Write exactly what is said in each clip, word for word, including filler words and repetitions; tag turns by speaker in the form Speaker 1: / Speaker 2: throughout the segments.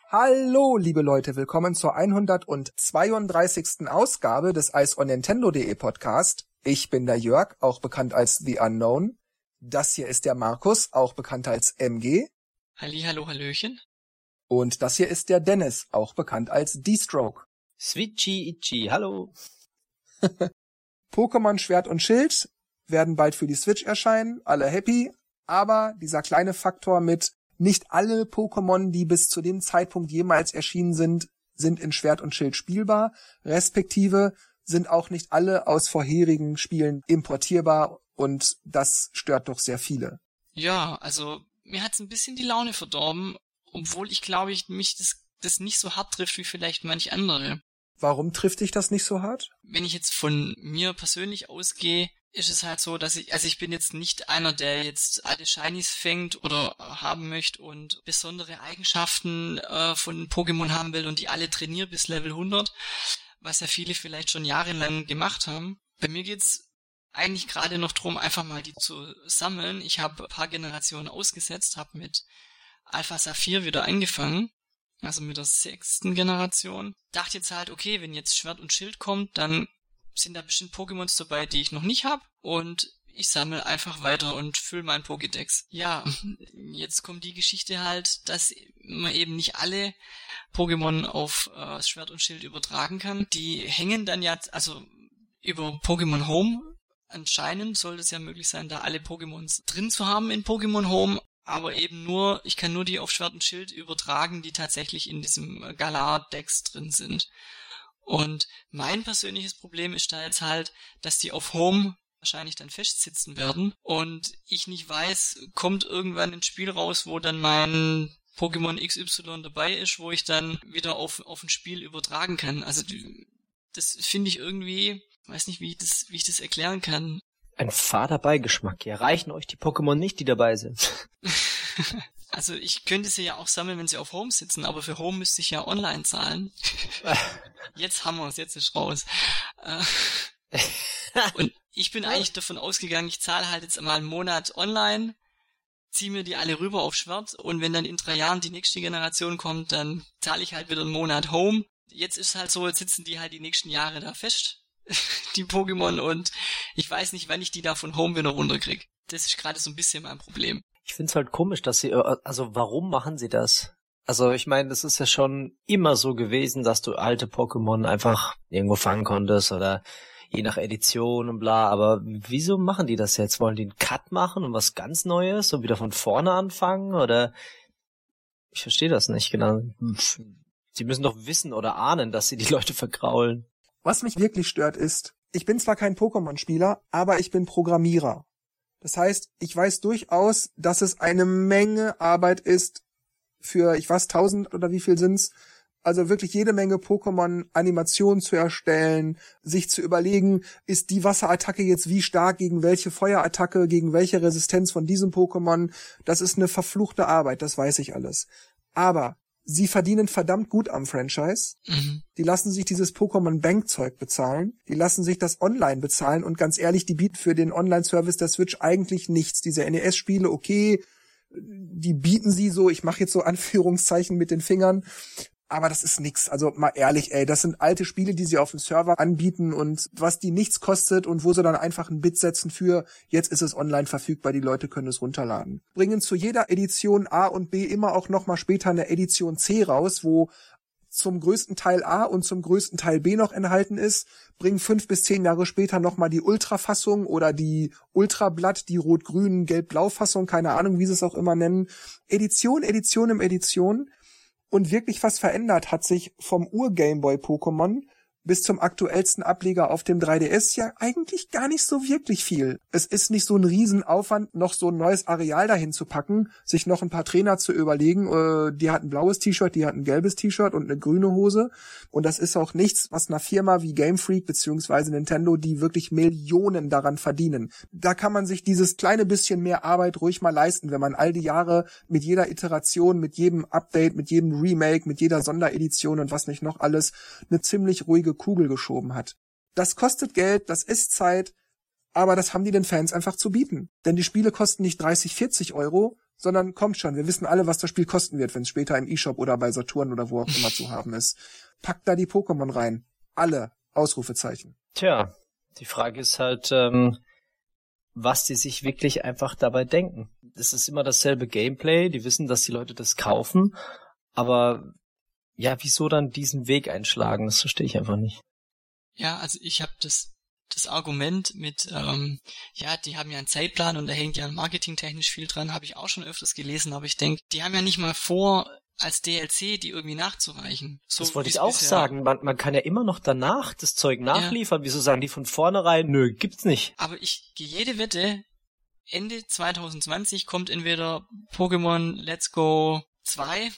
Speaker 1: Hallo, liebe Leute, willkommen zur hundertzweiunddreißigsten Ausgabe des Eis on Nintendo punkt de Podcast. Ich bin der Jörg, auch bekannt als The Unknown. Das hier ist der Markus, auch bekannt als M G.
Speaker 2: Halli, hallo, hallöchen.
Speaker 1: Und das hier ist der Dennis, auch bekannt als D-Stroke.
Speaker 3: Switchy Itchy, hallo.
Speaker 1: Pokémon Schwert und Schild werden bald für die Switch erscheinen, alle happy. Aber dieser kleine Faktor mit nicht alle Pokémon, die bis zu dem Zeitpunkt jemals erschienen sind, sind in Schwert und Schild spielbar, respektive sind auch nicht alle aus vorherigen Spielen importierbar und das stört doch sehr viele.
Speaker 2: Ja, also mir hat's ein bisschen die Laune verdorben, obwohl ich glaube, ich mich das, das nicht so hart trifft wie vielleicht manch andere.
Speaker 1: Warum trifft dich das nicht so hart?
Speaker 2: Wenn ich jetzt von mir persönlich ausgehe, ist es halt so, dass ich, also ich bin jetzt nicht einer, der jetzt alle Shinies fängt oder haben möchte und besondere Eigenschaften äh, von Pokémon haben will und die alle trainiere bis Level hundert, was ja viele vielleicht schon jahrelang gemacht haben. Bei mir geht's eigentlich gerade noch drum, einfach mal die zu sammeln. Ich habe ein paar Generationen ausgesetzt, habe mit Alpha Saphir wieder angefangen, also mit der sechsten Generation. Dachte jetzt halt, okay, wenn jetzt Schwert und Schild kommt, dann sind da bestimmt Pokémons dabei, die ich noch nicht habe und ich sammle einfach weiter und fülle meinen Pokédex. Ja, jetzt kommt die Geschichte halt, dass man eben nicht alle Pokémon auf äh, Schwert und Schild übertragen kann. Die hängen dann ja, also über Pokémon Home, anscheinend sollte es ja möglich sein, da alle Pokémons drin zu haben in Pokémon Home, aber eben nur, ich kann nur die auf Schwert und Schild übertragen, die tatsächlich in diesem Galar-Dex drin sind. Und mein persönliches Problem ist da jetzt halt, dass die auf Home wahrscheinlich dann festsitzen werden und ich nicht weiß, kommt irgendwann ein Spiel raus, wo dann mein Pokémon X Y dabei ist, wo ich dann wieder auf, auf ein Spiel übertragen kann. Also das finde ich irgendwie, weiß nicht, wie ich das, wie ich das erklären kann.
Speaker 3: Ein fader Beigeschmack. Ja, reichen euch die Pokémon nicht, die dabei sind?
Speaker 2: Also ich könnte sie ja auch sammeln, wenn sie auf Home sitzen, aber für Home müsste ich ja online zahlen. Jetzt haben wir es, jetzt ist raus. Und ich bin eigentlich davon ausgegangen, ich zahle halt jetzt mal einen Monat online, ziehe mir die alle rüber auf Schwert und wenn dann in drei Jahren die nächste Generation kommt, dann zahle ich halt wieder einen Monat Home. Jetzt ist halt so, jetzt sitzen die halt die nächsten Jahre da fest, die Pokémon, und ich weiß nicht, wann ich die da von Home wieder runterkriege. Das ist gerade so ein bisschen mein Problem.
Speaker 3: Ich find's halt komisch, dass sie, also warum machen sie das? Also ich meine, das ist ja schon immer so gewesen, dass du alte Pokémon einfach irgendwo fangen konntest oder je nach Edition und bla, aber wieso machen die das jetzt? Wollen die einen Cut machen und was ganz Neues und wieder von vorne anfangen oder? Ich verstehe das nicht genau. Sie müssen doch wissen oder ahnen, dass sie die Leute vergraulen.
Speaker 1: Was mich wirklich stört ist, ich bin zwar kein Pokémon-Spieler, aber ich bin Programmierer. Das heißt, ich weiß durchaus, dass es eine Menge Arbeit ist für, ich weiß, tausend oder wie viel sind's, also wirklich jede Menge Pokémon-Animationen zu erstellen, sich zu überlegen, ist die Wasserattacke jetzt wie stark gegen welche Feuerattacke, gegen welche Resistenz von diesem Pokémon. Das ist eine verfluchte Arbeit, das weiß ich alles. Aber sie verdienen verdammt gut am Franchise. Mhm. Die lassen sich dieses Pokémon-Bank-Zeug bezahlen. Die lassen sich das online bezahlen. Und ganz ehrlich, die bieten für den Online-Service der Switch eigentlich nichts. Diese N E S-Spiele, okay, die bieten sie so, ich mache jetzt so Anführungszeichen mit den Fingern, aber das ist nix. Also mal ehrlich, ey, das sind alte Spiele, die sie auf dem Server anbieten und was die nichts kostet und wo sie dann einfach ein Bit setzen für, jetzt ist es online verfügbar, die Leute können es runterladen. Bringen zu jeder Edition A und B immer auch nochmal später eine Edition C raus, wo zum größten Teil A und zum größten Teil B noch enthalten ist, bringen fünf bis zehn Jahre später nochmal die Ultra-Fassung oder die Ultra-Blatt, die Rot-Grün, Gelb-Blau-Fassung, keine Ahnung, wie sie es auch immer nennen. Edition, Edition im Edition. Und wirklich was verändert hat sich vom Ur-Gameboy-Pokémon bis zum aktuellsten Ableger auf dem drei D S ja eigentlich gar nicht so wirklich viel. Es ist nicht so ein Riesenaufwand, noch so ein neues Areal dahin zu packen, sich noch ein paar Trainer zu überlegen, äh, die hat ein blaues T-Shirt, die hat ein gelbes T-Shirt und eine grüne Hose. Und das ist auch nichts, was einer Firma wie Game Freak beziehungsweise Nintendo, die wirklich Millionen daran verdienen. Da kann man sich dieses kleine bisschen mehr Arbeit ruhig mal leisten, wenn man all die Jahre mit jeder Iteration, mit jedem Update, mit jedem Remake, mit jeder Sonderedition und was nicht noch alles eine ziemlich ruhige Kugel geschoben hat. Das kostet Geld, das ist Zeit, aber das haben die den Fans einfach zu bieten. Denn die Spiele kosten nicht dreißig, vierzig Euro, sondern kommt schon, wir wissen alle, was das Spiel kosten wird, wenn es später im eShop oder bei Saturn oder wo auch immer zu haben ist. Packt da die Pokémon rein. Alle. Ausrufezeichen.
Speaker 3: Tja, die Frage ist halt, ähm, was die sich wirklich einfach dabei denken. Es ist immer dasselbe Gameplay, die wissen, dass die Leute das kaufen, aber ja, wieso dann diesen Weg einschlagen? Das verstehe ich einfach nicht.
Speaker 2: Ja, also ich habe das das Argument mit, ähm, ja, die haben ja einen Zeitplan und da hängt ja marketingtechnisch viel dran, habe ich auch schon öfters gelesen, aber ich denke, die haben ja nicht mal vor, als D L C die irgendwie nachzureichen. So
Speaker 3: das wollte ich auch sagen. Man, man kann ja immer noch danach das Zeug nachliefern. Ja. Wieso sagen die von vornherein, nö, gibt's nicht.
Speaker 2: Aber ich gehe jede Wette, Ende zwanzig zwanzig kommt entweder Pokémon Let's Go zwei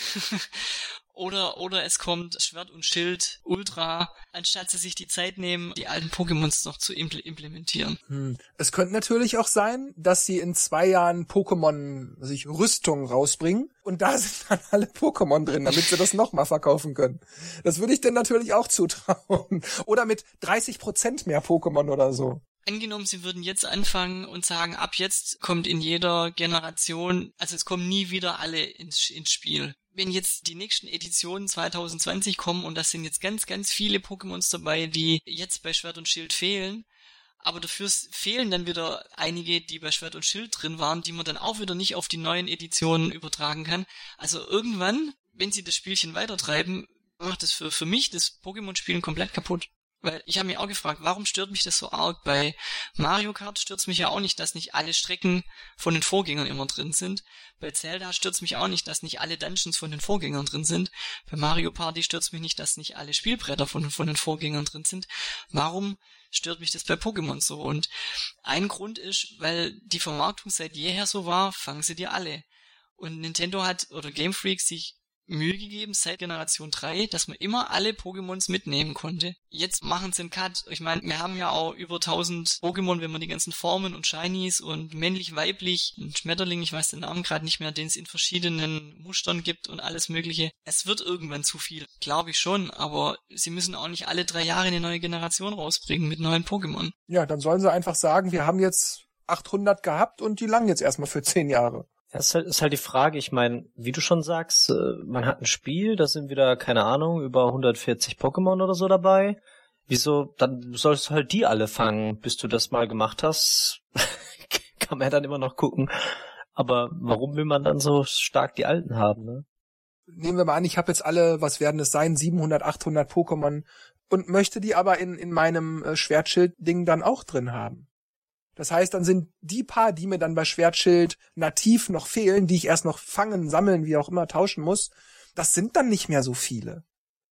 Speaker 2: oder oder es kommt Schwert und Schild Ultra, anstatt sie sich die Zeit nehmen, die alten Pokémons noch zu impl- implementieren.
Speaker 1: Hm. Es könnte natürlich auch sein, dass sie in zwei Jahren Pokémon, also ich, Rüstung rausbringen und da sind dann alle Pokémon drin, damit sie das nochmal verkaufen können. Das würde ich denn natürlich auch zutrauen. Oder mit dreißig Prozent mehr Pokémon oder so.
Speaker 2: Angenommen, sie würden jetzt anfangen und sagen, ab jetzt kommt in jeder Generation, also es kommen nie wieder alle ins, ins Spiel. Wenn jetzt die nächsten Editionen zwanzig zwanzig kommen und das sind jetzt ganz, ganz viele Pokémons dabei, die jetzt bei Schwert und Schild fehlen, aber dafür fehlen dann wieder einige, die bei Schwert und Schild drin waren, die man dann auch wieder nicht auf die neuen Editionen übertragen kann. Also irgendwann, wenn sie das Spielchen weitertreiben, macht das für, für mich das Pokémon-Spielen komplett kaputt. Weil ich habe mich auch gefragt, warum stört mich das so arg? Bei Mario Kart stört es mich ja auch nicht, dass nicht alle Strecken von den Vorgängern immer drin sind. Bei Zelda stört es mich auch nicht, dass nicht alle Dungeons von den Vorgängern drin sind. Bei Mario Party stört es mich nicht, dass nicht alle Spielbretter von, von den Vorgängern drin sind. Warum stört mich das bei Pokémon so? Und ein Grund ist, weil die Vermarktung seit jeher so war, fangen sie dir alle. Und Nintendo hat, oder Game Freak, sich Mühe gegeben seit Generation drei, dass man immer alle Pokémons mitnehmen konnte. Jetzt machen sie einen Cut. Ich meine, wir haben ja auch über tausend Pokémon, wenn man die ganzen Formen und Shinies und männlich, weiblich, und Schmetterling, ich weiß den Namen gerade nicht mehr, den es in verschiedenen Mustern gibt und alles mögliche. Es wird irgendwann zu viel, glaube ich schon, aber sie müssen auch nicht alle drei Jahre eine neue Generation rausbringen mit neuen Pokémon.
Speaker 1: Ja, dann sollen sie einfach sagen, wir haben jetzt achthundert gehabt und die langen jetzt erstmal für zehn Jahre.
Speaker 3: Das ist halt, ist halt die Frage, ich meine, wie du schon sagst, man hat ein Spiel, da sind wieder, keine Ahnung, über hundertvierzig Pokémon oder so dabei. Wieso, dann sollst du halt die alle fangen, bis du das mal gemacht hast. Kann man ja dann immer noch gucken. Aber warum will man dann so stark die alten haben, ne?
Speaker 1: Nehmen wir mal an, ich habe jetzt alle, was werden es sein, siebenhundert, achthundert Pokémon und möchte die aber in, in meinem äh, Schwertschild-Ding dann auch drin haben. Das heißt, dann sind die paar, die mir dann bei Schwertschild nativ noch fehlen, die ich erst noch fangen, sammeln, wie auch immer, tauschen muss, das sind dann nicht mehr so viele.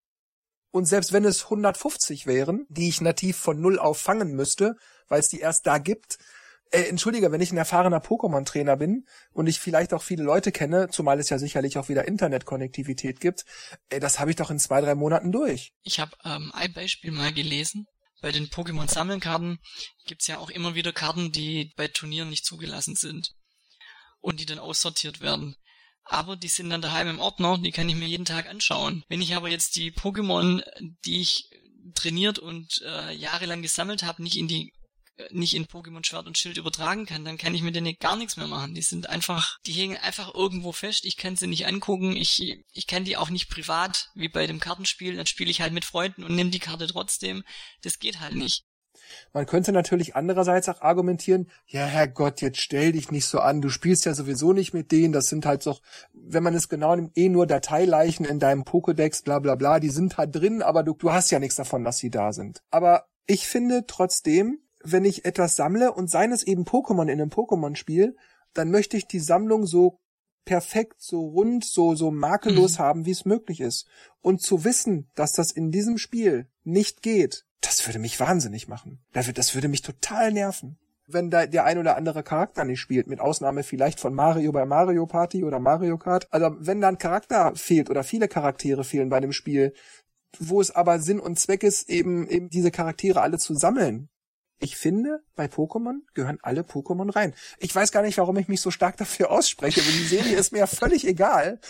Speaker 1: Und selbst wenn es hundertfünfzig wären, die ich nativ von null auf fangen müsste, weil es die erst da gibt, äh, entschuldige, wenn ich ein erfahrener Pokémon-Trainer bin und ich vielleicht auch viele Leute kenne, zumal es ja sicherlich auch wieder Internetkonnektivität gibt, äh, das habe ich doch in zwei, drei Monaten durch.
Speaker 2: Ich habe ähm, ein Beispiel mal gelesen. Bei den Pokémon-Sammelkarten gibt's ja auch immer wieder Karten, die bei Turnieren nicht zugelassen sind und die dann aussortiert werden. Aber die sind dann daheim im Ordner, die kann ich mir jeden Tag anschauen. Wenn ich aber jetzt die Pokémon, die ich trainiert und äh, jahrelang gesammelt habe, nicht in die nicht in Pokémon Schwert und Schild übertragen kann, dann kann ich mit denen gar nichts mehr machen. Die sind einfach, die hängen einfach irgendwo fest, ich kann sie nicht angucken, ich ich kann die auch nicht privat, wie bei dem Kartenspiel, dann spiele ich halt mit Freunden und nehme die Karte trotzdem. Das geht halt nicht.
Speaker 1: Man könnte natürlich andererseits auch argumentieren, ja Herrgott, jetzt stell dich nicht so an, du spielst ja sowieso nicht mit denen, das sind halt so, wenn man es genau nimmt, eh nur Dateileichen in deinem Pokédex, bla bla bla, die sind halt drin, aber du, du hast ja nichts davon, dass sie da sind. Aber ich finde trotzdem, wenn ich etwas sammle und seien es eben Pokémon in einem Pokémon-Spiel, dann möchte ich die Sammlung so perfekt, so rund, so so makellos mhm. haben, wie es möglich ist. Und zu wissen, dass das in diesem Spiel nicht geht, das würde mich wahnsinnig machen. Das würde mich total nerven. Wenn da der ein oder andere Charakter nicht spielt, mit Ausnahme vielleicht von Mario bei Mario Party oder Mario Kart. Also wenn da ein Charakter fehlt oder viele Charaktere fehlen bei dem Spiel, wo es aber Sinn und Zweck ist, eben eben diese Charaktere alle zu sammeln. Ich finde, bei Pokémon gehören alle Pokémon rein. Ich weiß gar nicht, warum ich mich so stark dafür ausspreche, aber die Serie ist mir ja völlig egal.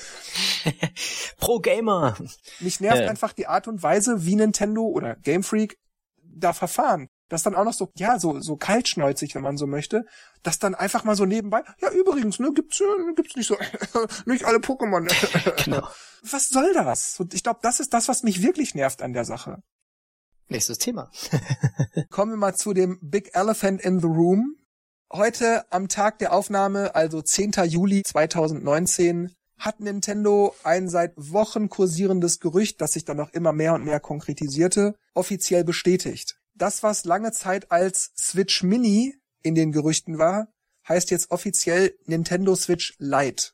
Speaker 3: Pro Gamer.
Speaker 1: Mich nervt
Speaker 3: äh.
Speaker 1: einfach die Art und Weise, wie Nintendo oder Game Freak da verfahren. Das dann auch noch so, ja, so, so kaltschnäuzig, wenn man so möchte, das dann einfach mal so nebenbei, ja, übrigens, ne, gibt's, äh, gibt's nicht so, nicht alle Pokémon.
Speaker 3: Genau.
Speaker 1: Was soll das? Und ich glaube, das ist das, was mich wirklich nervt an der Sache.
Speaker 3: Nächstes Thema.
Speaker 1: Kommen wir mal zu dem Big Elephant in the Room. Heute am Tag der Aufnahme, also zehnter Juli zweitausendneunzehn, hat Nintendo ein seit Wochen kursierendes Gerücht, das sich dann noch immer mehr und mehr konkretisierte, offiziell bestätigt. Das, was lange Zeit als Switch Mini in den Gerüchten war, heißt jetzt offiziell Nintendo Switch Lite.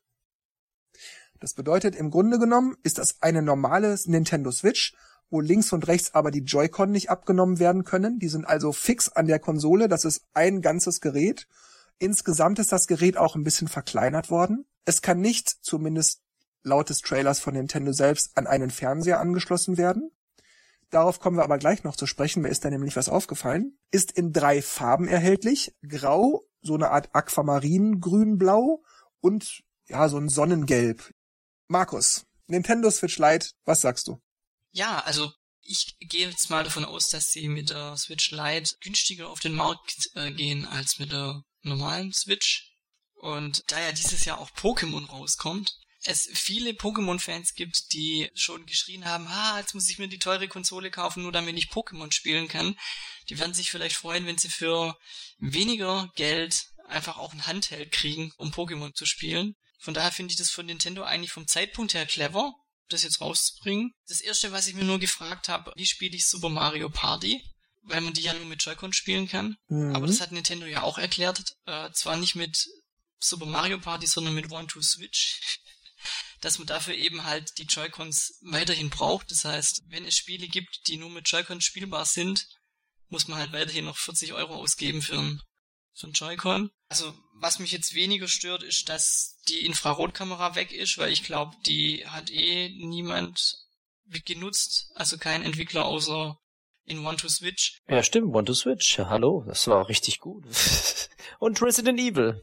Speaker 1: Das bedeutet, im Grunde genommen ist das eine normale Nintendo Switch, wo links und rechts aber die Joy-Con nicht abgenommen werden können. Die sind also fix an der Konsole. Das ist ein ganzes Gerät. Insgesamt ist das Gerät auch ein bisschen verkleinert worden. Es kann nicht, zumindest laut des Trailers von Nintendo selbst, an einen Fernseher angeschlossen werden. Darauf kommen wir aber gleich noch zu sprechen. Mir ist da nämlich was aufgefallen. Ist in drei Farben erhältlich. Grau, so eine Art Aquamarin, grün-blau und ja, so ein Sonnengelb. Markus, Nintendo Switch Lite, was sagst du?
Speaker 2: Ja, also ich gehe jetzt mal davon aus, dass sie mit der Switch Lite günstiger auf den Markt äh, gehen als mit der normalen Switch. Und da ja dieses Jahr auch Pokémon rauskommt, es viele Pokémon-Fans gibt, die schon geschrien haben, ha, jetzt muss ich mir die teure Konsole kaufen, nur damit ich Pokémon spielen kann. Die werden sich vielleicht freuen, wenn sie für weniger Geld einfach auch ein Handheld kriegen, um Pokémon zu spielen. Von daher finde ich das von Nintendo eigentlich vom Zeitpunkt her clever, das jetzt rauszubringen. Das erste, was ich mir nur gefragt habe, wie spiele ich Super Mario Party? Weil man die ja nur mit Joy-Con spielen kann. Mhm. Aber das hat Nintendo ja auch erklärt, äh, zwar nicht mit Super Mario Party, sondern mit One to Switch. Dass man dafür eben halt die Joy-Cons weiterhin braucht. Das heißt, wenn es Spiele gibt, die nur mit Joy-Cons spielbar sind, muss man halt weiterhin noch vierzig Euro ausgeben für ein, für ein Joy-Con. Also, was mich jetzt weniger stört, ist, dass die Infrarotkamera weg ist, weil ich glaube, die hat eh niemand genutzt, also kein Entwickler außer in One to Switch.
Speaker 3: Ja, stimmt, One to Switch. Ja, hallo, das war auch richtig gut. Und Resident Evil.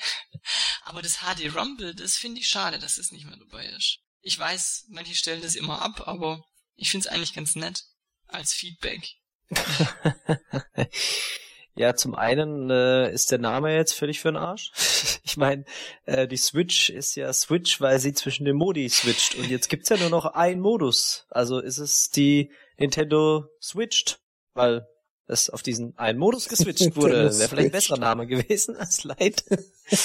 Speaker 2: Aber das H D Rumble, das finde ich schade, dass das nicht mehr dabei ist. Ich weiß, manche stellen das immer ab, aber ich finde es eigentlich ganz nett als Feedback.
Speaker 3: Ja, zum einen äh, ist der Name jetzt völlig für den Arsch. Ich meine, äh, die Switch ist ja Switch, weil sie zwischen den Modi switcht. Und jetzt gibt's ja nur noch einen Modus. Also ist es die Nintendo Switched, weil es auf diesen einen Modus geswitcht wurde. Wäre vielleicht ein besserer Name gewesen als Lite.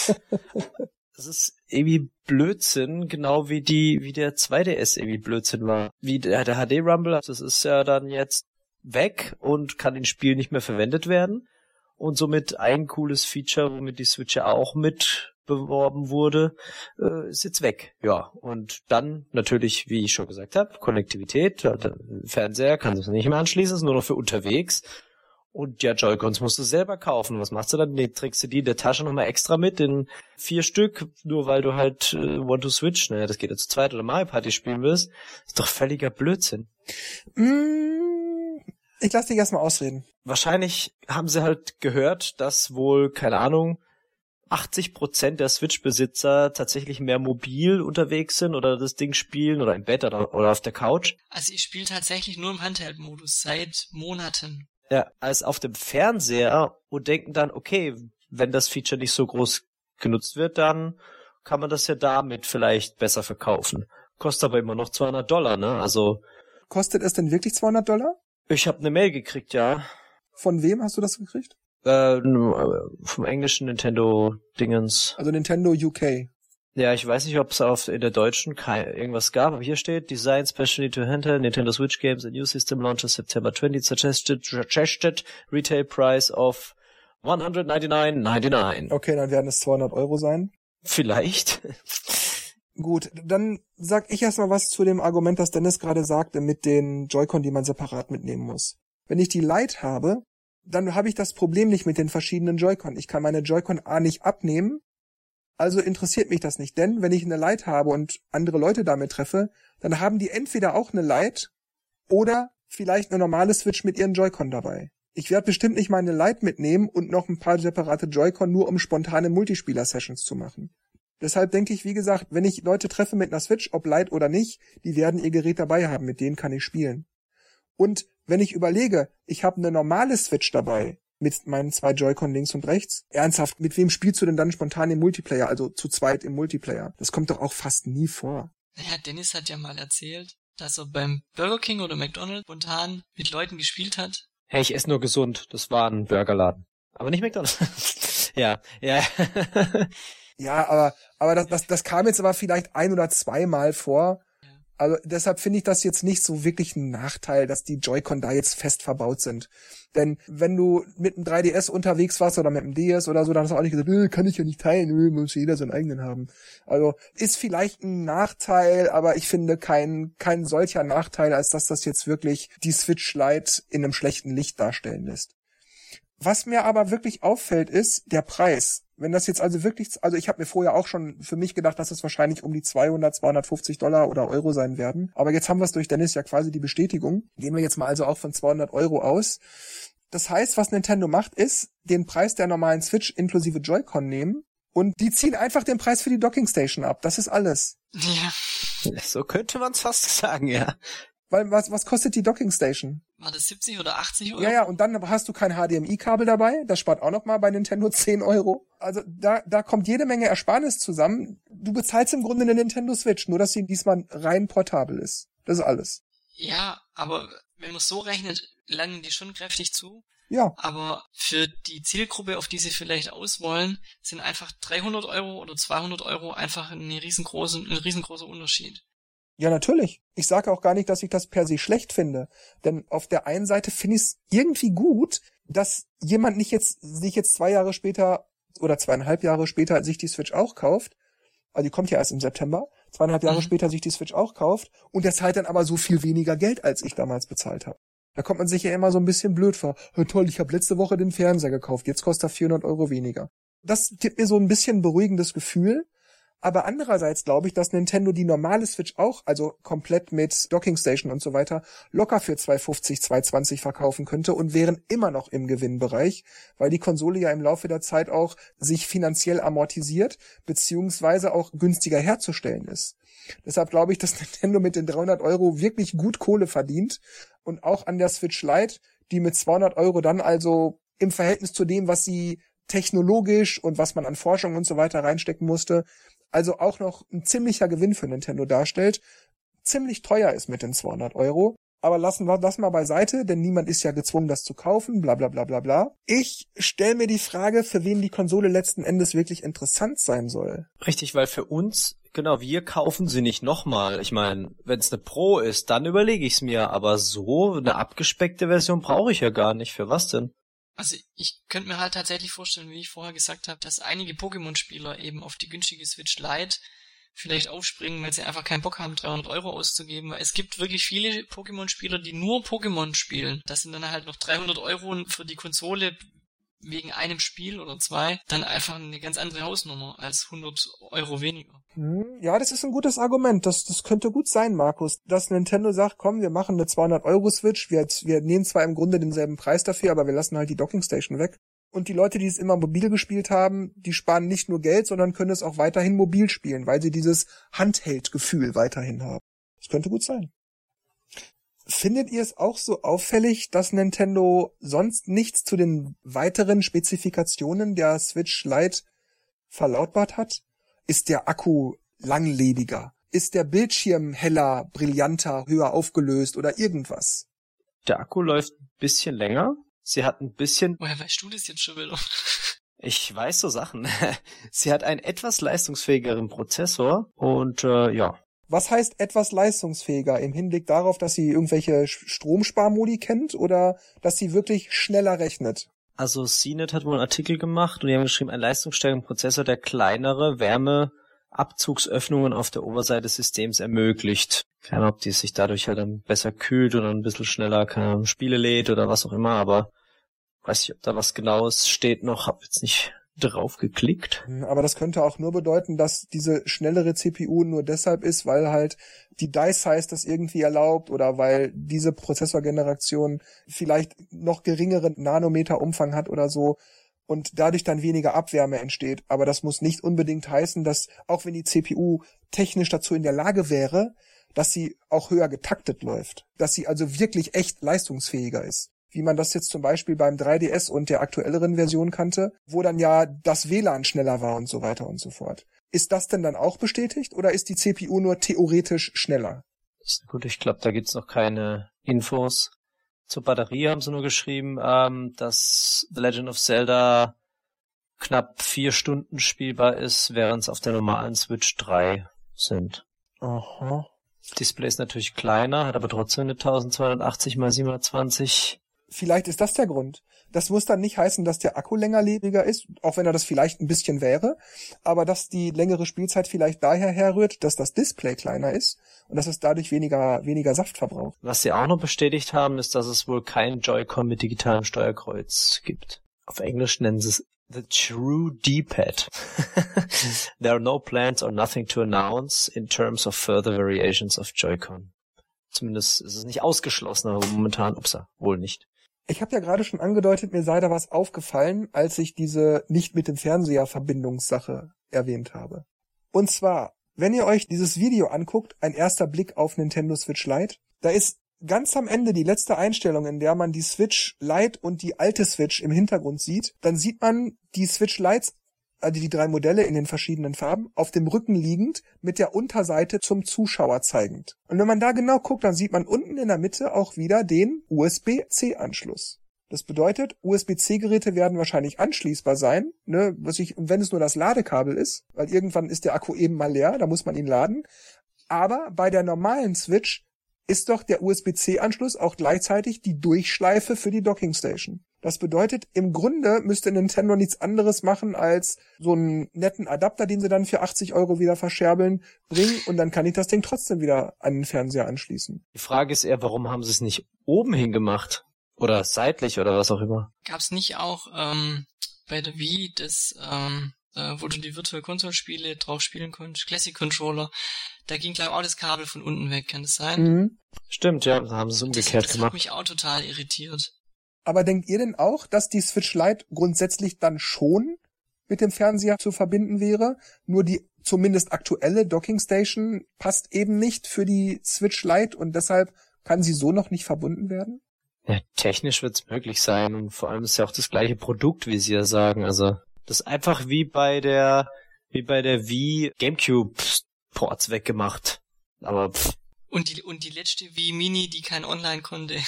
Speaker 3: Das ist irgendwie Blödsinn, genau wie die, wie der zwei D S irgendwie Blödsinn war. Wie der, der H D Rumble, das ist ja dann jetzt weg und kann in Spielen nicht mehr verwendet werden. Und somit ein cooles Feature, womit die Switch ja auch mit beworben wurde, äh, ist jetzt weg. Ja, und dann natürlich, wie ich schon gesagt habe, Konnektivität. Der Fernseher kann das nicht mehr anschließen, ist nur noch für unterwegs. Und ja, Joy-Cons musst du selber kaufen. Was machst du dann? Nee, trägst du die in der Tasche nochmal extra mit, in vier Stück, nur weil du halt äh, Want to Switch, naja, das geht ja zu zweit oder Mario Party spielen willst. Ist doch völliger Blödsinn.
Speaker 1: Mm, ich lass dich erstmal ausreden.
Speaker 3: Wahrscheinlich haben sie halt gehört, dass wohl, keine Ahnung, achtzig Prozent der Switch-Besitzer tatsächlich mehr mobil unterwegs sind oder das Ding spielen oder im Bett oder, oder auf der Couch.
Speaker 2: Also ich spiele tatsächlich nur im Handheld-Modus seit Monaten.
Speaker 3: Ja, als auf dem Fernseher und denken dann, okay, wenn das Feature nicht so groß genutzt wird, dann kann man das ja damit vielleicht besser verkaufen. Kostet aber immer noch zweihundert Dollar, ne? Also.
Speaker 1: Kostet es denn wirklich zweihundert Dollar?
Speaker 3: Ich habe eine Mail gekriegt, ja.
Speaker 1: Von wem hast du das gekriegt?
Speaker 3: Äh, vom englischen Nintendo-Dingens.
Speaker 1: Also Nintendo U K.
Speaker 3: Ja, ich weiß nicht, ob es auf in der deutschen kein, irgendwas gab, aber hier steht Design specially to handheld Nintendo Switch games, a new system launches September twentieth, suggested, suggested retail price of one hundred ninety-nine ninety-nine.
Speaker 1: Okay, dann werden es zweihundert Euro sein.
Speaker 3: Vielleicht.
Speaker 1: Gut, dann sag ich erstmal was zu dem Argument, das Dennis gerade sagte, mit den Joy-Con, die man separat mitnehmen muss. Wenn ich die Lite habe, dann habe ich das Problem nicht mit den verschiedenen Joy-Con. Ich kann meine Joy-Con A nicht abnehmen, also interessiert mich das nicht. Denn wenn ich eine Lite habe und andere Leute damit treffe, dann haben die entweder auch eine Lite oder vielleicht eine normale Switch mit ihren Joy-Con dabei. Ich werde bestimmt nicht meine Lite mitnehmen und noch ein paar separate Joy-Con, nur um spontane Multispieler-Sessions zu machen. Deshalb denke ich, wie gesagt, wenn ich Leute treffe mit einer Switch, ob Lite oder nicht, die werden ihr Gerät dabei haben, mit denen kann ich spielen. Und wenn ich überlege, ich habe eine normale Switch dabei mit meinen zwei Joy-Con links und rechts. Ernsthaft, mit wem spielst du denn dann spontan im Multiplayer, also zu zweit im Multiplayer? Das kommt doch auch fast nie vor.
Speaker 2: Naja, Dennis hat ja mal erzählt, dass er beim Burger King oder McDonald's spontan mit Leuten gespielt hat.
Speaker 3: Hey, ich esse nur gesund. Das war ein Burgerladen. Aber nicht McDonald's. ja, ja.
Speaker 1: Ja, aber, aber das, das, das kam jetzt aber vielleicht ein- oder zweimal vor. Also deshalb finde ich das jetzt nicht so wirklich ein Nachteil, dass die Joy-Con da jetzt fest verbaut sind. Denn wenn du mit einem drei D S unterwegs warst oder mit einem D S oder so, dann hast du auch nicht gesagt, äh, kann ich ja nicht teilen, äh, muss jeder seinen eigenen haben. Also ist vielleicht ein Nachteil, aber ich finde kein kein solcher Nachteil, als dass das jetzt wirklich die Switch Lite in einem schlechten Licht darstellen lässt. Was mir aber wirklich auffällt, ist der Preis. Wenn das jetzt also wirklich, also ich habe mir vorher auch schon für mich gedacht, dass es wahrscheinlich um die zweihundert, zweihundertfünfzig Dollar oder Euro sein werden. Aber jetzt haben wir es durch Dennis ja quasi die Bestätigung. Gehen wir jetzt mal also auch von zweihundert Euro aus. Das heißt, was Nintendo macht, ist, den Preis der normalen Switch inklusive Joy-Con nehmen und die ziehen einfach den Preis für die Dockingstation ab. Das ist alles.
Speaker 2: Ja.
Speaker 3: So könnte man es fast sagen, ja.
Speaker 1: Weil was was kostet die Dockingstation?
Speaker 2: War das siebzig oder achtzig Euro?
Speaker 1: Ja, ja, und dann hast du kein H D M I-Kabel dabei. Das spart auch nochmal bei Nintendo zehn Euro. Also da da kommt jede Menge Ersparnis zusammen. Du bezahlst im Grunde eine Nintendo Switch, nur dass sie diesmal rein portabel ist. Das ist alles.
Speaker 2: Ja, aber wenn man es so rechnet, langen die schon kräftig zu.
Speaker 1: Ja.
Speaker 2: Aber für die Zielgruppe, auf die sie vielleicht auswollen, sind einfach dreihundert Euro oder zweihundert Euro einfach ein riesengroßer, ein riesengroßer Unterschied.
Speaker 1: Ja, natürlich. Ich sage auch gar nicht, dass ich das per se schlecht finde. Denn auf der einen Seite finde ich es irgendwie gut, dass jemand nicht jetzt sich jetzt zwei Jahre später oder zweieinhalb Jahre später sich die Switch auch kauft. Also die kommt ja erst im September. Zweieinhalb Jahre mhm. später sich die Switch auch kauft. Und der zahlt dann aber so viel weniger Geld, als ich damals bezahlt habe. Da kommt man sich ja immer so ein bisschen blöd vor. Oh, toll, ich habe letzte Woche den Fernseher gekauft. Jetzt kostet er vierhundert Euro weniger. Das gibt mir so ein bisschen beruhigendes Gefühl. Aber andererseits glaube ich, dass Nintendo die normale Switch auch, also komplett mit Dockingstation und so weiter, locker für zweihundertfünfzig, zweihundertzwanzig verkaufen könnte und wären immer noch im Gewinnbereich, weil die Konsole ja im Laufe der Zeit auch sich finanziell amortisiert, beziehungsweise auch günstiger herzustellen ist. Deshalb glaube ich, dass Nintendo mit den dreihundert Euro wirklich gut Kohle verdient und auch an der Switch Lite, die mit zweihundert Euro dann also im Verhältnis zu dem, was sie technologisch und was man an Forschung und so weiter reinstecken musste, also auch noch ein ziemlicher Gewinn für Nintendo darstellt, ziemlich teuer ist mit den zweihundert Euro. Aber lassen wir das mal beiseite, denn niemand ist ja gezwungen, das zu kaufen, bla bla bla bla bla. Ich stelle mir die Frage, für wen die Konsole letzten Endes wirklich interessant sein soll.
Speaker 3: Richtig, weil für uns, genau, wir kaufen sie nicht nochmal. Ich meine, wenn es eine Pro ist, dann überlege ich es mir. Aber so eine abgespeckte Version brauche ich ja gar nicht. Für was denn?
Speaker 2: Also ich könnte mir halt tatsächlich vorstellen, wie ich vorher gesagt habe, dass einige Pokémon-Spieler eben auf die günstige Switch Lite vielleicht aufspringen, weil sie einfach keinen Bock haben, dreihundert Euro auszugeben. Weil es gibt wirklich viele Pokémon-Spieler, die nur Pokémon spielen. Das sind dann halt noch dreihundert Euro für die Konsole wegen einem Spiel oder zwei, dann einfach eine ganz andere Hausnummer als hundert Euro weniger.
Speaker 1: Ja, das ist ein gutes Argument. Das, das könnte gut sein, Markus, dass Nintendo sagt, komm, wir machen eine zweihundert Euro Switch, wir, wir nehmen zwar im Grunde denselben Preis dafür, aber wir lassen halt die Dockingstation weg. Und die Leute, die es immer mobil gespielt haben, die sparen nicht nur Geld, sondern können es auch weiterhin mobil spielen, weil sie dieses Handheld-Gefühl weiterhin haben. Das könnte gut sein. Findet ihr es auch so auffällig, dass Nintendo sonst nichts zu den weiteren Spezifikationen der Switch Lite verlautbart hat? Ist der Akku langlebiger? Ist der Bildschirm heller, brillanter, höher aufgelöst oder irgendwas?
Speaker 3: Der Akku läuft ein bisschen länger. Sie hat ein bisschen...
Speaker 2: Woher weißt du das jetzt schon wieder?
Speaker 3: Ich weiß so Sachen. Sie hat einen etwas leistungsfähigeren Prozessor und äh, ja.
Speaker 1: Was heißt etwas leistungsfähiger im Hinblick darauf, dass sie irgendwelche Stromsparmodi kennt oder dass sie wirklich schneller rechnet?
Speaker 3: Also C net hat wohl einen Artikel gemacht und die haben geschrieben, ein leistungsstärkerer Prozessor, der kleinere Wärmeabzugsöffnungen auf der Oberseite des Systems ermöglicht. Keine Ahnung, ob die sich dadurch halt dann besser kühlt oder ein bisschen schneller keine Ahnung, Spiele lädt oder was auch immer, aber weiß nicht, ob da was Genaues steht noch, hab jetzt nicht drauf geklickt.
Speaker 1: Aber das könnte auch nur bedeuten, dass diese schnellere C P U nur deshalb ist, weil halt die Die-Size das irgendwie erlaubt oder weil diese Prozessorgeneration vielleicht noch geringeren Nanometerumfang hat oder so und dadurch dann weniger Abwärme entsteht. Aber das muss nicht unbedingt heißen, dass auch wenn die C P U technisch dazu in der Lage wäre, dass sie auch höher getaktet läuft, dass sie also wirklich echt leistungsfähiger ist. Wie man das jetzt zum Beispiel beim drei D S und der aktuelleren Version kannte, wo dann ja das W L A N schneller war und so weiter und so fort. Ist das denn dann auch bestätigt oder ist die C P U nur theoretisch schneller?
Speaker 3: Gut, ich glaube, da gibt's noch keine Infos. Zur Batterie haben sie nur geschrieben, ähm, dass The Legend of Zelda knapp vier Stunden spielbar ist, während es auf der normalen Switch drei sind.
Speaker 1: Aha.
Speaker 3: Display ist natürlich kleiner, hat aber trotzdem eine zwölfhundertachtzig mal siebenhundertzwanzig.
Speaker 1: Vielleicht ist das der Grund. Das muss dann nicht heißen, dass der Akku längerlebiger ist, auch wenn er das vielleicht ein bisschen wäre, aber dass die längere Spielzeit vielleicht daher herrührt, dass das Display kleiner ist und dass es dadurch weniger weniger Saft verbraucht.
Speaker 3: Was sie auch noch bestätigt haben, ist, dass es wohl kein Joy-Con mit digitalem Steuerkreuz gibt. Auf Englisch nennen sie es The True D-Pad. There are no plans or nothing to announce in terms of further variations of Joy-Con. Zumindest ist es nicht ausgeschlossen, aber momentan, upsa, wohl nicht.
Speaker 1: Ich habe ja gerade schon angedeutet, mir sei da was aufgefallen, als ich diese nicht mit dem Fernseher Verbindungssache erwähnt habe. Und zwar, wenn ihr euch dieses Video anguckt, ein erster Blick auf Nintendo Switch Lite, da ist ganz am Ende die letzte Einstellung, in der man die Switch Lite und die alte Switch im Hintergrund sieht. Dann sieht man die Switch Lites, also die drei Modelle in den verschiedenen Farben, auf dem Rücken liegend, mit der Unterseite zum Zuschauer zeigend. Und wenn man da genau guckt, dann sieht man unten in der Mitte auch wieder den U S B C Anschluss. Das bedeutet, U S B C Geräte werden wahrscheinlich anschließbar sein, ne, was ich, wenn es nur das Ladekabel ist, weil irgendwann ist der Akku eben mal leer, da muss man ihn laden. Aber bei der normalen Switch ist doch der U S B C Anschluss auch gleichzeitig die Durchschleife für die Dockingstation. Das bedeutet, im Grunde müsste Nintendo nichts anderes machen, als so einen netten Adapter, den sie dann für achtzig Euro wieder verscherbeln, bringen und dann kann ich das Ding trotzdem wieder an den Fernseher anschließen.
Speaker 3: Die Frage ist eher, warum haben sie es nicht oben hingemacht? Oder seitlich oder was auch immer?
Speaker 2: Gab's nicht auch ähm, bei der Wii das, ähm, äh, wo du die Virtual Console Spiele drauf spielen konntest, Classic Controller, da ging glaube ich auch das Kabel von unten weg, kann das sein?
Speaker 1: Mhm.
Speaker 3: Stimmt, ja, da haben sie es umgekehrt
Speaker 2: das, das
Speaker 3: gemacht.
Speaker 2: Das hat mich auch total irritiert.
Speaker 1: Aber denkt ihr denn auch, dass die Switch Lite grundsätzlich dann schon mit dem Fernseher zu verbinden wäre? Nur die zumindest aktuelle Dockingstation passt eben nicht für die Switch Lite und deshalb kann sie so noch nicht verbunden werden?
Speaker 3: Ja, technisch wird es möglich sein und vor allem ist ja auch das gleiche Produkt, wie sie ja sagen. Also das ist einfach wie bei der wie bei der Wii GameCube Ports weggemacht. Aber pff.
Speaker 2: Und die und die letzte Wii Mini, die kein Online konnte.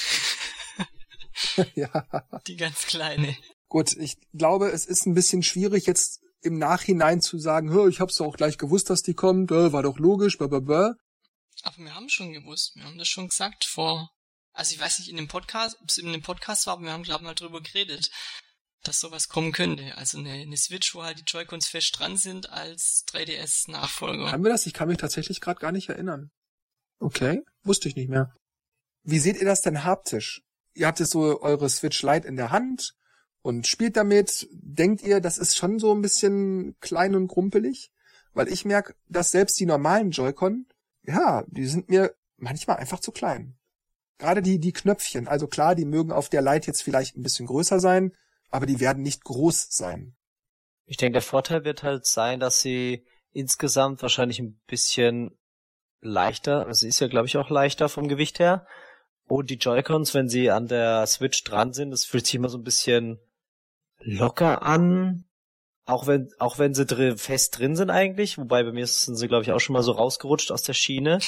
Speaker 1: Ja.
Speaker 2: Die ganz kleine.
Speaker 1: Gut, ich glaube, es ist ein bisschen schwierig, jetzt im Nachhinein zu sagen, ich hab's doch auch gleich gewusst, dass die kommt, war doch logisch, blablabla.
Speaker 2: Aber wir haben schon gewusst, wir haben das schon gesagt vor, also ich weiß nicht in dem Podcast, ob es in dem Podcast war, aber wir haben, glaube ich, mal drüber geredet, dass sowas kommen könnte. Also eine, eine Switch, wo halt die Joy-Cons fest dran sind als drei D S-Nachfolger.
Speaker 1: Haben wir das? Ich kann mich tatsächlich gerade gar nicht erinnern. Okay, wusste ich nicht mehr. Wie seht ihr das denn haptisch? Ihr habt jetzt so eure Switch Lite in der Hand und spielt damit. Denkt ihr, das ist schon so ein bisschen klein und krumpelig? Weil ich merke, dass selbst die normalen Joy-Con, ja, die sind mir manchmal einfach zu klein. Gerade die die Knöpfchen. Also klar, die mögen auf der Lite jetzt vielleicht ein bisschen größer sein, aber die werden nicht groß sein.
Speaker 3: Ich denke, der Vorteil wird halt sein, dass sie insgesamt wahrscheinlich ein bisschen leichter, also sie ist ja, glaube ich, auch leichter vom Gewicht her. Und die Joy-Cons, wenn sie an der Switch dran sind, das fühlt sich immer so ein bisschen locker an. Auch wenn, auch wenn sie drin, fest drin sind eigentlich. Wobei bei mir sind sie, glaube ich, auch schon mal so rausgerutscht aus der Schiene.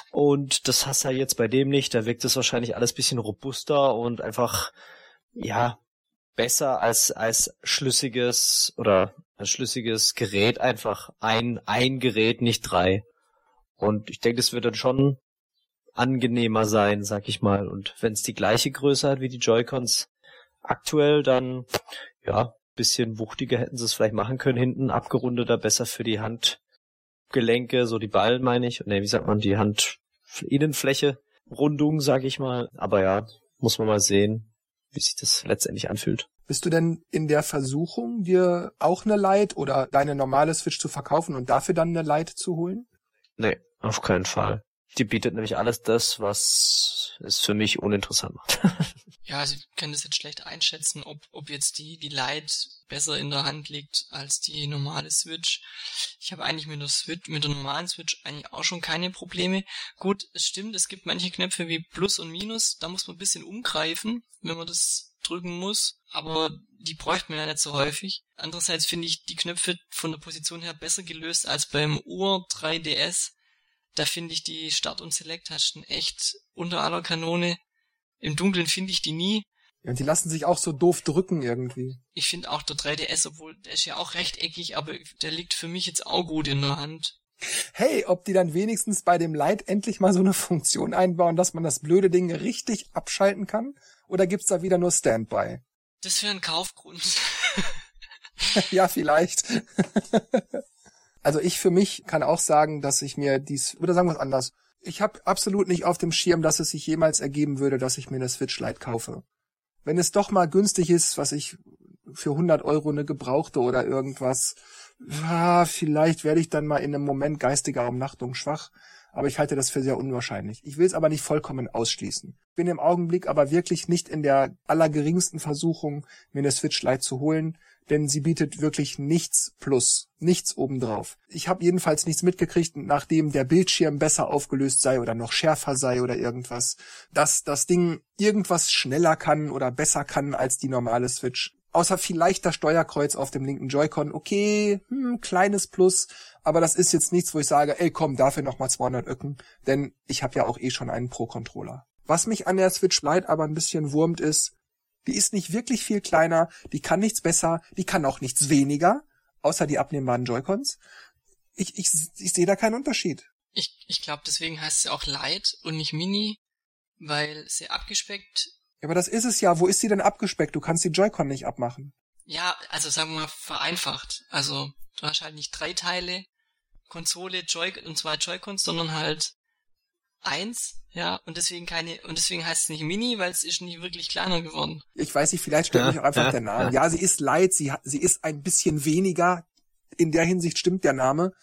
Speaker 3: Und das hast du ja jetzt bei dem nicht. Da wirkt es wahrscheinlich alles ein bisschen robuster und einfach, ja, besser als, als schlüssiges oder als schlüssiges Gerät. Einfach ein, ein Gerät, nicht drei. Und ich denke, das wird dann schon angenehmer sein, sag ich mal. Und wenn es die gleiche Größe hat wie die Joy-Cons aktuell, dann ja, bisschen wuchtiger hätten sie es vielleicht machen können, hinten abgerundeter, besser für die Handgelenke, so die Ballen meine ich, ne, wie sagt man, die Handinnenfläche, Rundung, sag ich mal. Aber ja, muss man mal sehen, wie sich das letztendlich anfühlt.
Speaker 1: Bist du denn in der Versuchung, dir auch eine Lite oder deine normale Switch zu verkaufen und dafür dann eine Lite zu holen?
Speaker 3: Nee, auf keinen Fall. Die bietet nämlich alles das, was es für mich uninteressant macht.
Speaker 2: Ja, also ich kann das jetzt schlecht einschätzen, ob ob jetzt die die Lite besser in der Hand liegt als die normale Switch. Ich habe eigentlich mit der Switch, mit der normalen Switch eigentlich auch schon keine Probleme. Gut, es stimmt, es gibt manche Knöpfe wie Plus und Minus, da muss man ein bisschen umgreifen, wenn man das drücken muss, aber die bräuchte man ja nicht so häufig. Andererseits finde ich die Knöpfe von der Position her besser gelöst als beim Ur drei D S. Da finde ich die Start- und Select-Tasten echt unter aller Kanone. Im Dunkeln finde ich die nie.
Speaker 1: Ja, und die lassen sich auch so doof drücken irgendwie.
Speaker 2: Ich finde auch der drei D S, obwohl der ist ja auch rechteckig, aber der liegt für mich jetzt auch gut in der Hand.
Speaker 1: Hey, ob die dann wenigstens bei dem Lite endlich mal so eine Funktion einbauen, dass man das blöde Ding richtig abschalten kann? Oder gibt's da wieder nur Standby?
Speaker 2: Das wäre ein Kaufgrund.
Speaker 1: Ja, vielleicht. Also ich für mich kann auch sagen, dass ich mir dies, oder sagen wir es anders, ich habe absolut nicht auf dem Schirm, dass es sich jemals ergeben würde, dass ich mir eine Switch Lite kaufe. Wenn es doch mal günstig ist, was ich für hundert Euro eine gebrauchte oder irgendwas, ja, vielleicht werde ich dann mal in einem Moment geistiger Umnachtung schwach, aber ich halte das für sehr unwahrscheinlich. Ich will es aber nicht vollkommen ausschließen. Bin im Augenblick aber wirklich nicht in der allergeringsten Versuchung, mir eine Switch Lite zu holen, denn sie bietet wirklich nichts plus, nichts obendrauf. Ich habe jedenfalls nichts mitgekriegt, nachdem der Bildschirm besser aufgelöst sei oder noch schärfer sei oder irgendwas, dass das Ding irgendwas schneller kann oder besser kann als die normale Switch. Außer vielleicht das Steuerkreuz auf dem linken Joy-Con. Okay, hm, kleines Plus, aber das ist jetzt nichts, wo ich sage, ey komm, dafür nochmal zweihundert Öcken, denn ich habe ja auch eh schon einen Pro-Controller. Was mich an der Switch Lite aber ein bisschen wurmt ist, die ist nicht wirklich viel kleiner, die kann nichts besser, die kann auch nichts weniger, außer die abnehmbaren Joy-Cons. Ich, ich, ich sehe da keinen Unterschied.
Speaker 2: Ich, ich glaube, deswegen heißt sie auch Lite und nicht Mini, weil sie abgespeckt.
Speaker 1: Ja, aber das ist es ja. Wo ist sie denn abgespeckt? Du kannst die Joy-Con nicht abmachen.
Speaker 2: Ja, also sagen wir mal vereinfacht. Also du hast halt nicht drei Teile, Konsole, Joy und zwei Joy-Cons, sondern halt eins, ja, und deswegen keine, und deswegen heißt es nicht Mini, weil es ist nicht wirklich kleiner geworden.
Speaker 1: Ich weiß nicht, vielleicht stimmt mich auch einfach der Name. Ja, sie ist Lite, sie, sie ist ein bisschen weniger. In der Hinsicht stimmt der Name.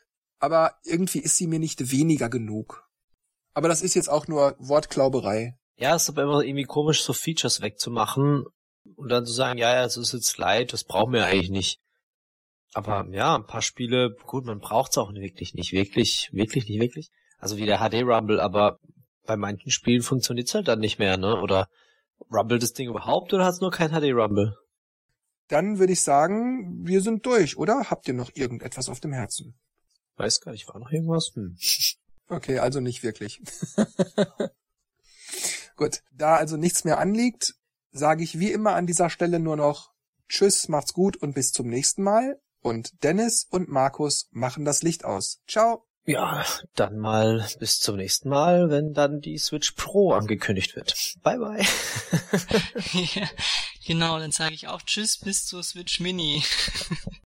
Speaker 1: Aber irgendwie ist sie mir nicht weniger genug. Aber das ist jetzt auch nur Wortklauberei.
Speaker 3: Ja, es ist aber immer irgendwie komisch, so Features wegzumachen und dann zu sagen, ja, ja, es ist jetzt Lite, das brauchen wir eigentlich nicht. Aber ja, ein paar Spiele, gut, man braucht's auch wirklich nicht, wirklich, wirklich nicht, wirklich. Also wie der H D Rumble, aber bei manchen Spielen funktioniert's halt dann nicht mehr, ne? Oder rumble das Ding überhaupt oder hat's nur kein H D Rumble?
Speaker 1: Dann würde ich sagen, wir sind durch, oder? Habt ihr noch irgendetwas auf dem Herzen?
Speaker 3: Weiß gar nicht, war noch irgendwas? Hm.
Speaker 1: Okay, also nicht wirklich. Gut, da also nichts mehr anliegt, sage ich wie immer an dieser Stelle nur noch Tschüss, macht's gut und bis zum nächsten Mal. Und Dennis und Markus machen das Licht aus. Ciao.
Speaker 3: Ja, dann mal bis zum nächsten Mal, wenn dann die Switch Pro angekündigt wird. Bye, bye.
Speaker 2: Ja, genau, dann sage ich auch Tschüss bis zur Switch Mini.